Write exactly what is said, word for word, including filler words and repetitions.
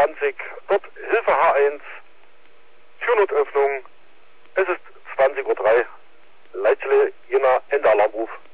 zwanzig, dort Hilfe H eins, Türnotöffnung, es ist zwanzig Uhr drei, Leitzele, Jena, Ende Alarmruf.